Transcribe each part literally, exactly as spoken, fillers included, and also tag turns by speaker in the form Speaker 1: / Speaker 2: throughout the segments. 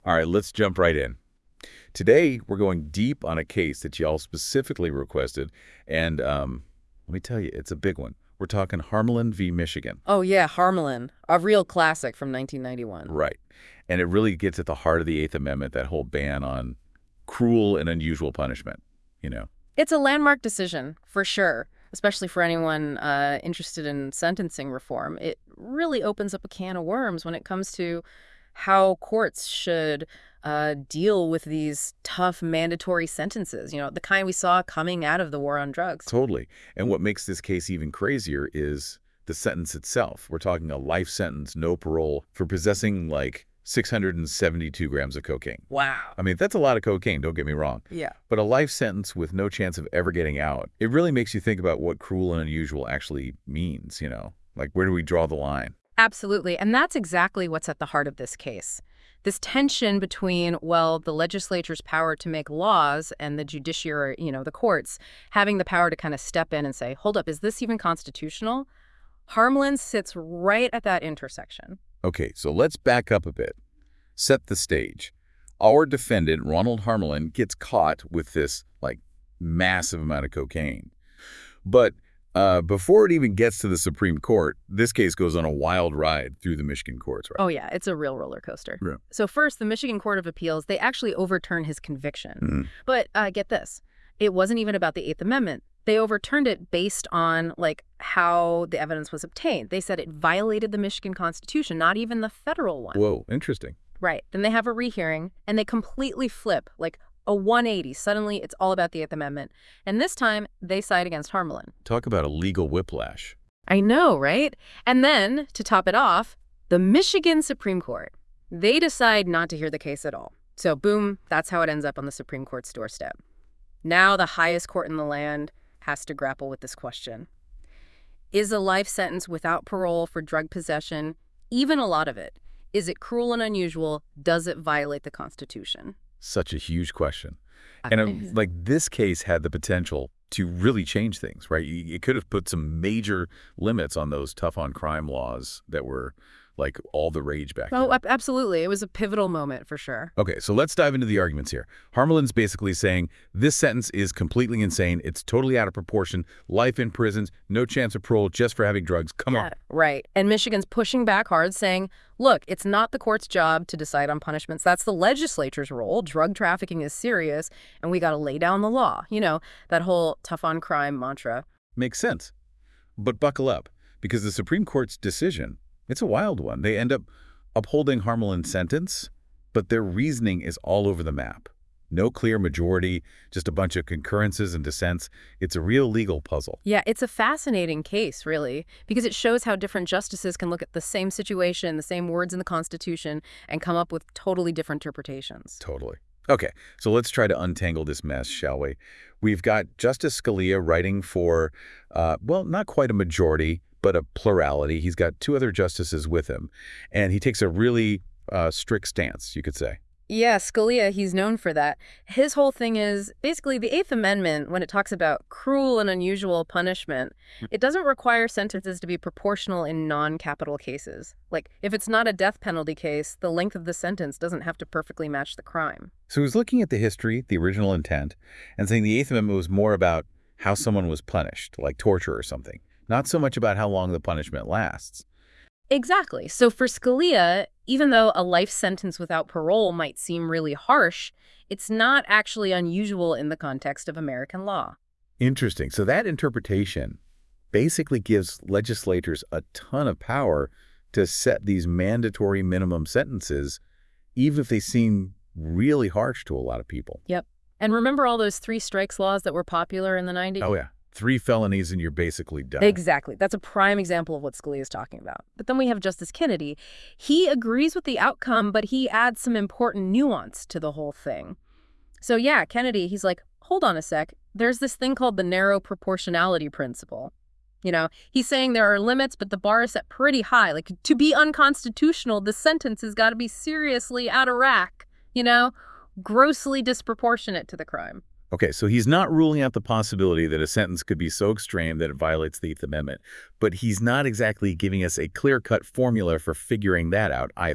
Speaker 1: All right, let's jump right in. Today, we're going deep on a case that y'all specifically requested, and um, let me tell you, it's a big one. We're talking Harmelin v. Michigan.
Speaker 2: Oh, yeah, Harmelin, a real classic from nineteen ninety-one.
Speaker 1: Right. And it really gets at the heart of the Eighth Amendment, that whole ban on cruel and unusual punishment, you know.
Speaker 2: It's a landmark decision, for sure, especially for anyone uh, interested in sentencing reform. It really opens up a can of worms when it comes to how courts should uh, deal with these tough mandatory sentences, you know, the kind we saw coming out of the war on drugs.
Speaker 1: Totally. And what makes this case even crazier is the sentence itself. We're talking a life sentence, no parole, for possessing like six hundred seventy-two grams of cocaine.
Speaker 2: Wow.
Speaker 1: I mean, that's a lot of cocaine, don't get me wrong.
Speaker 2: Yeah.
Speaker 1: But a life sentence with no chance of ever getting out, it really makes you think about what cruel and unusual actually means, you know? Like, where do we draw the line?
Speaker 2: Absolutely. And that's exactly what's at the heart of this case. This tension between, well, the legislature's power to make laws and the judiciary, you know, the courts, having the power to kind of step in and say, hold up, is this even constitutional? Harmelin sits right at that intersection.
Speaker 1: Okay, so let's back up a bit. Set the stage. Our defendant, Ronald Harmelin, gets caught with this, like, massive amount of cocaine. But uh, before it even gets to the Supreme Court, this case goes on a wild ride through the Michigan courts, right?
Speaker 2: Oh, yeah, it's a real roller coaster.
Speaker 1: Yeah.
Speaker 2: So first, the Michigan Court of Appeals, they actually overturn his conviction.
Speaker 1: Mm-hmm.
Speaker 2: But uh, get this, it wasn't even about the Eighth Amendment. They overturned it based on, like, how the evidence was obtained. They said it violated the Michigan Constitution, not even the federal one.
Speaker 1: Whoa, interesting.
Speaker 2: Right. Then they have a rehearing, and they completely flip, like a one eighty. Suddenly, it's all about the Eighth Amendment. And this time, they side against Harmelin.
Speaker 1: Talk about a legal whiplash.
Speaker 2: I know, right? And then, to top it off, the Michigan Supreme Court. They decide not to hear the case at all. So, boom, that's how it ends up on the Supreme Court's doorstep. Now, the highest court in the land has to grapple with this question. Is a life sentence without parole for drug possession, even a lot of it, is it cruel and unusual? Does it violate the Constitution?
Speaker 1: Such a huge question. And um, like this case had the potential to really change things, right? It could have put some major limits on those tough on crime laws that were like all the rage back then.
Speaker 2: Oh, absolutely. It was a pivotal moment for sure.
Speaker 1: Okay, so let's dive into the arguments here. Harmelin's basically saying this sentence is completely insane. It's totally out of proportion. Life in prisons, no chance of parole just for having drugs. Come
Speaker 2: Yeah,
Speaker 1: on.
Speaker 2: right. And Michigan's pushing back hard, saying, look, it's not the court's job to decide on punishments. That's the legislature's role. Drug trafficking is serious, and we got to lay down the law. You know, that whole tough on crime mantra.
Speaker 1: Makes sense. But buckle up, because the Supreme Court's decision, it's a wild one. They end up upholding Harmelin's sentence, but their reasoning is all over the map. No clear majority, just a bunch of concurrences and dissents. It's a real legal puzzle.
Speaker 2: Yeah, it's a fascinating case, really, because it shows how different justices can look at the same situation, the same words in the Constitution, and come up with totally different interpretations.
Speaker 1: Totally. Okay, so let's try to untangle this mess, shall we? We've got Justice Scalia writing for, uh, well, not quite a majority, but a plurality. He's got two other justices with him, and he takes a really uh, strict stance, you could say.
Speaker 2: Yeah, Scalia, he's known for that. His whole thing is basically the Eighth Amendment, when it talks about cruel and unusual punishment, it doesn't require sentences to be proportional in non-capital cases. Like, if it's not a death penalty case, the length of the sentence doesn't have to perfectly match the crime.
Speaker 1: So he's looking at the history, the original intent, and saying the Eighth Amendment was more about how someone was punished, like torture or something, not so much about how long the punishment lasts.
Speaker 2: Exactly. So for Scalia, even though a life sentence without parole might seem really harsh, it's not actually unusual in the context of American law.
Speaker 1: Interesting. So that interpretation basically gives legislators a ton of power to set these mandatory minimum sentences, even if they seem really harsh to a lot of people.
Speaker 2: Yep. And remember all those three strikes laws that were popular in the nineties?
Speaker 1: Oh, yeah. Three felonies and you're basically done.
Speaker 2: Exactly. That's a prime example of what Scalia is talking about. But then we have Justice Kennedy. He agrees with the outcome, but he adds some important nuance to the whole thing. So yeah, Kennedy, he's like, hold on a sec. There's this thing called the narrow proportionality principle. You know, he's saying there are limits, but the bar is set pretty high. Like, to be unconstitutional, the sentence has got to be seriously out of whack, you know, grossly disproportionate to the crime.
Speaker 1: Okay, so he's not ruling out the possibility that a sentence could be so extreme that it violates the Eighth Amendment, but he's not exactly giving us a clear-cut formula for figuring that out either.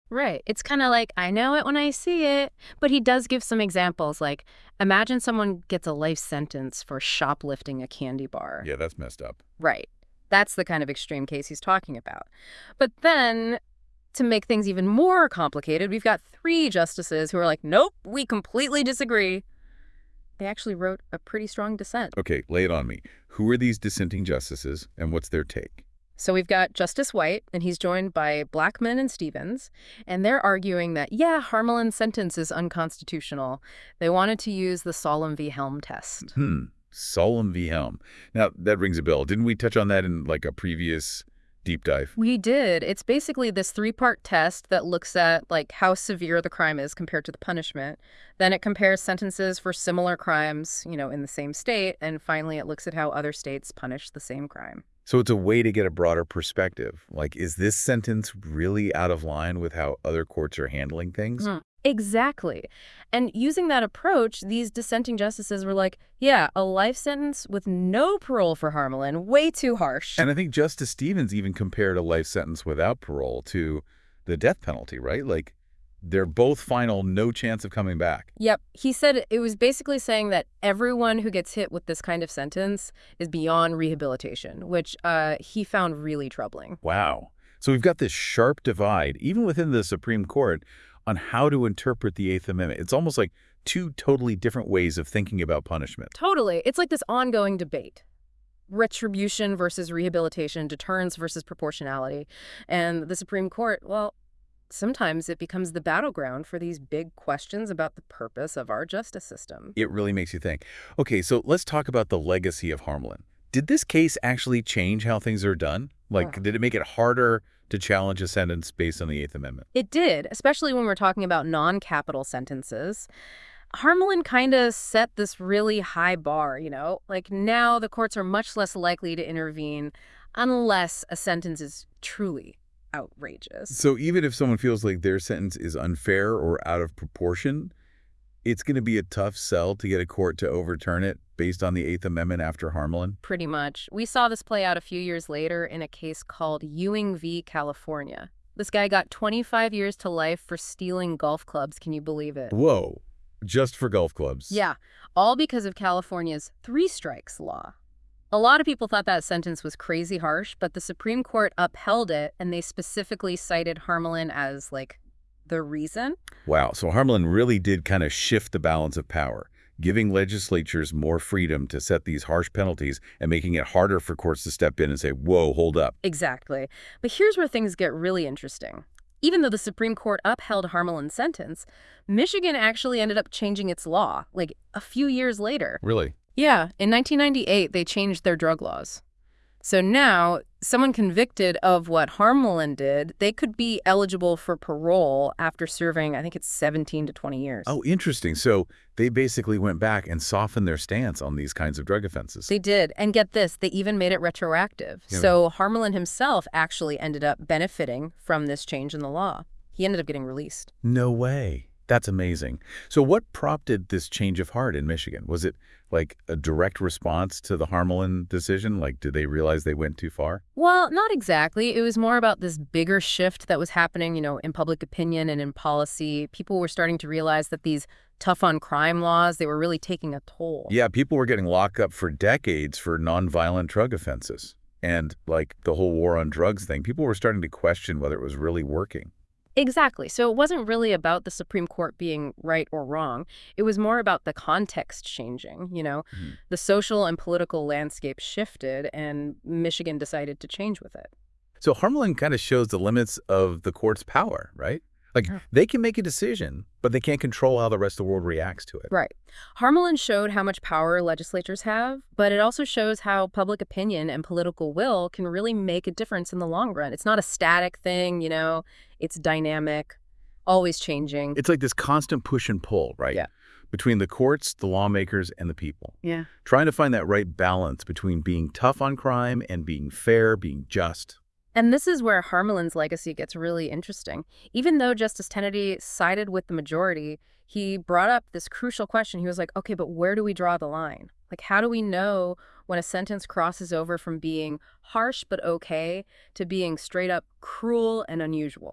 Speaker 2: Right. It's kind of like, I know it when I see it. But he does give some examples, like, imagine someone gets a life sentence for shoplifting a candy bar.
Speaker 1: Yeah, that's messed up.
Speaker 2: Right. That's the kind of extreme case he's talking about. But then, to make things even more complicated, we've got three justices who are like, nope, we completely disagree. They actually wrote a pretty strong dissent.
Speaker 1: Okay, lay it on me. Who are these dissenting justices, and what's their take?
Speaker 2: So we've got Justice White, and he's joined by Blackmun and Stevens, and they're arguing that, yeah, Harmelin's sentence is unconstitutional. They wanted to use the Solem v. Helm test.
Speaker 1: Hmm. Solem v. Helm. Now, that rings a bell. Didn't we touch on that in, like, a previous deep dive?
Speaker 2: We did. It's basically this three-part test that looks at, like, how severe the crime is compared to the punishment. Then it compares sentences for similar crimes, you know, in the same state. And finally, it looks at how other states punish the same crime.
Speaker 1: So it's a way to get a broader perspective. Like, is this sentence really out of line with how other courts are handling things?
Speaker 2: Mm. Exactly. And using that approach, these dissenting justices were like, yeah, a life sentence with no parole for Harmelin, way too harsh.
Speaker 1: And I think Justice Stevens even compared a life sentence without parole to the death penalty, right? Like, they're both final, no chance of coming back.
Speaker 2: Yep. He said it was basically saying that everyone who gets hit with this kind of sentence is beyond rehabilitation, which uh, he found really troubling.
Speaker 1: Wow. So we've got this sharp divide, even within the Supreme Court, on how to interpret the Eighth Amendment. It's almost like two totally different ways of thinking about punishment.
Speaker 2: Totally. It's like this ongoing debate. Retribution versus rehabilitation, deterrence versus proportionality. And the Supreme Court, well, sometimes it becomes the battleground for these big questions about the purpose of our justice system.
Speaker 1: It really makes you think. Okay, so let's talk about the legacy of Harmelin. Did this case actually change how things are done? Like,
Speaker 2: Oh.
Speaker 1: did it make it harder to challenge a sentence based on the Eighth Amendment?
Speaker 2: It did, especially when we're talking about non-capital sentences. Harmelin kind of set this really high bar, you know? Like, now the courts are much less likely to intervene unless a sentence is truly outrageous.
Speaker 1: So even if someone feels like their sentence is unfair or out of proportion, it's going to be a tough sell to get a court to overturn it based on the Eighth Amendment after Harmelin?
Speaker 2: Pretty much. We saw this play out a few years later in a case called Ewing v. California. This guy got twenty-five years to life for stealing golf clubs. Can you believe it?
Speaker 1: Whoa. Just for golf clubs?
Speaker 2: Yeah, all because of California's three strikes law. A lot of people thought that sentence was crazy harsh, but the Supreme Court upheld it, and they specifically cited Harmelin as, like, the reason.
Speaker 1: Wow. So Harmelin really did kind of shift the balance of power, giving legislatures more freedom to set these harsh penalties and making it harder for courts to step in and say, whoa, hold up.
Speaker 2: Exactly. But here's where things get really interesting. Even though the Supreme Court upheld Harmelin's sentence, Michigan actually ended up changing its law, like, a few years later.
Speaker 1: Really?
Speaker 2: Yeah, in nineteen ninety-eight, they changed their drug laws. So now, someone convicted of what Harmelin did, they could be eligible for parole after serving, I think it's seventeen to twenty years.
Speaker 1: Oh, interesting. So they basically went back and softened their stance on these kinds of drug offenses.
Speaker 2: They did. And get this, they even made it retroactive.
Speaker 1: Yeah.
Speaker 2: So Harmelin himself actually ended up benefiting from this change in the law. He ended up getting released.
Speaker 1: No way. That's amazing. So what prompted this change of heart in Michigan? Was it like a direct response to the Harmelin decision? Like, did they realize they went too far?
Speaker 2: Well, not exactly. It was more about this bigger shift that was happening, you know, in public opinion and in policy. People were starting to realize that these tough on crime laws, they were really taking a toll.
Speaker 1: Yeah, people were getting locked up for decades for nonviolent drug offenses. And like the whole war on drugs thing, people were starting to question whether it was really working.
Speaker 2: Exactly. So it wasn't really about the Supreme Court being right or wrong. It was more about the context changing, you know.
Speaker 1: Mm-hmm.
Speaker 2: The social and political landscape shifted, and Michigan decided to change with it.
Speaker 1: So Harmelin kind of shows the limits of the court's power, right? Like,
Speaker 2: Yeah.
Speaker 1: they can make a decision, but they can't control how the rest of the world reacts to it.
Speaker 2: Right. Harmelin showed how much power legislatures have, but it also shows how public opinion and political will can really make a difference in the long run. It's not a static thing, you know. It's dynamic, always changing.
Speaker 1: It's like this constant push and pull, right?
Speaker 2: Yeah.
Speaker 1: Between the courts, the lawmakers, and the people.
Speaker 2: Yeah.
Speaker 1: Trying to find that right balance between being tough on crime and being fair, being just.
Speaker 2: And this is where Harmelin's legacy gets really interesting. Even though Justice Kennedy sided with the majority, he brought up this crucial question. He was like, okay, but where do we draw the line? Like, how do we know when a sentence crosses over from being harsh but okay to being straight up cruel and unusual?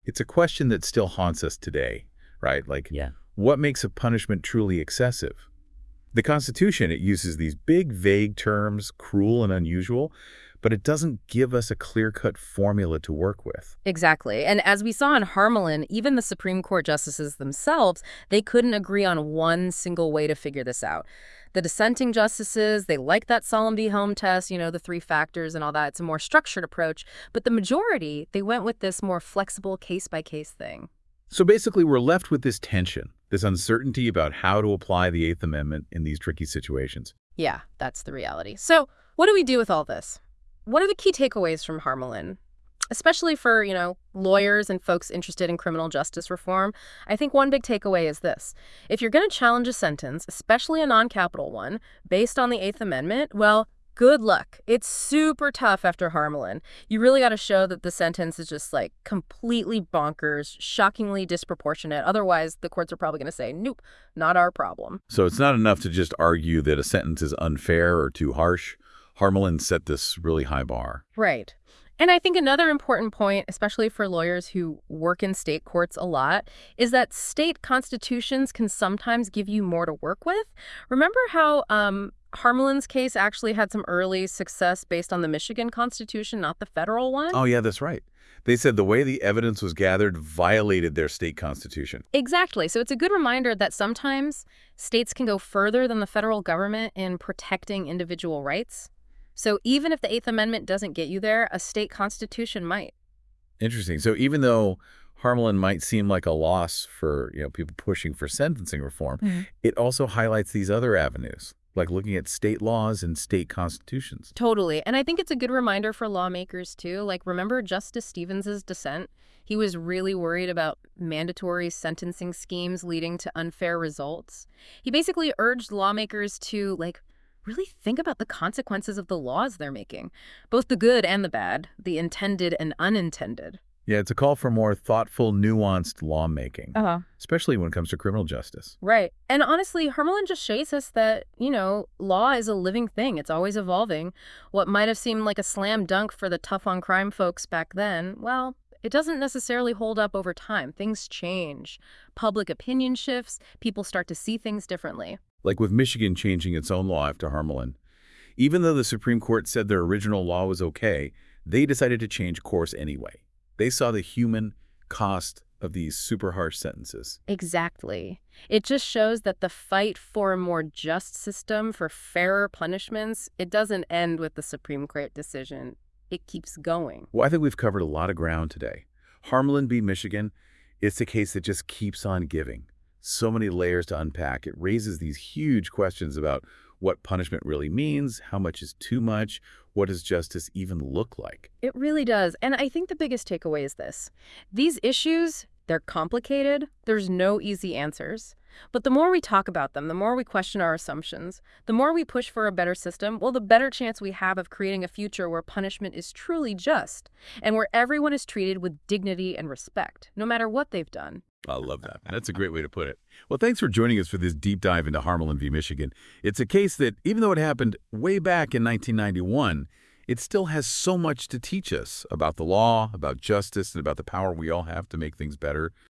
Speaker 1: It's a question that still haunts us today, right? Like,
Speaker 3: Yeah.
Speaker 1: what makes a punishment truly excessive? The Constitution, it uses these big, vague terms, cruel and unusual, but it doesn't give us a clear-cut formula to work with.
Speaker 2: Exactly. And as we saw in Harmelin, even the Supreme Court justices themselves, they couldn't agree on one single way to figure this out. The dissenting justices, they like that Solemn v. Helm test, you know, the three factors and all that. It's a more structured approach. But the majority, they went with this more flexible case-by-case thing.
Speaker 1: So basically, we're left with this tension, this uncertainty about how to apply the Eighth Amendment in these tricky situations.
Speaker 2: Yeah, that's the reality. So what do we do with all this? What are the key takeaways from Harmelin? Especially for, you know, lawyers and folks interested in criminal justice reform, I think one big takeaway is this. If you're going to challenge a sentence, especially a non-capital one, based on the Eighth Amendment, well, good luck. It's super tough after Harmelin. You really got to show that the sentence is just, like, completely bonkers, shockingly disproportionate. Otherwise, the courts are probably going to say, nope, not our problem.
Speaker 1: So it's not enough to just argue that a sentence is unfair or too harsh. Harmelin set this really high bar.
Speaker 2: Right. And I think another important point, especially for lawyers who work in state courts a lot, is that state constitutions can sometimes give you more to work with. Remember how um, Harmelin's case actually had some early success based on the Michigan Constitution, not the federal one?
Speaker 1: Oh, yeah, that's right. They said the way the evidence was gathered violated their state constitution.
Speaker 2: Exactly. So it's a good reminder that sometimes states can go further than the federal government in protecting individual rights. So even if the Eighth Amendment doesn't get you there, a state constitution might.
Speaker 1: Interesting. So even though Harmelin might seem like a loss for, you know, people pushing for sentencing reform, mm-hmm. it also highlights these other avenues, like looking at state laws and state constitutions.
Speaker 2: Totally. And I think it's a good reminder for lawmakers, too. Like, remember Justice Stevens's dissent? He was really worried about mandatory sentencing schemes leading to unfair results. He basically urged lawmakers to, like, really think about the consequences of the laws they're making, both the good and the bad, the intended and unintended.
Speaker 1: Yeah, it's a call for more thoughtful, nuanced lawmaking,
Speaker 2: uh-huh.
Speaker 1: especially when it comes to criminal justice.
Speaker 2: Right. And honestly, Harmelin just shows us that, you know, law is a living thing. It's always evolving. What might have seemed like a slam dunk for the tough-on-crime folks back then, well, it doesn't necessarily hold up over time. Things change. Public opinion shifts. People start to see things differently.
Speaker 1: Like with Michigan changing its own law after Harmelin. Even though the Supreme Court said their original law was okay, they decided to change course anyway. They saw the human cost of these super harsh sentences.
Speaker 2: Exactly. It just shows that the fight for a more just system, for fairer punishments, it doesn't end with the Supreme Court decision. It keeps going.
Speaker 1: Well, I think we've covered a lot of ground today. Harmelin v. Michigan, it's a case that just keeps on giving. So many layers to unpack. It raises these huge questions about what punishment really means, how much is too much, what does justice even look like?
Speaker 2: It really does. And I think the biggest takeaway is this. These issues, they're complicated. There's no easy answers. But the more we talk about them, the more we question our assumptions, the more we push for a better system, well, the better chance we have of creating a future where punishment is truly just and where everyone is treated with dignity and respect, no matter what they've done.
Speaker 1: I love that. That's a great way to put it. Well, thanks for joining us for this deep dive into Harmelin v. Michigan. It's a case that, even though it happened way back in nineteen ninety-one, it still has so much to teach us about the law, about justice, and about the power we all have to make things better.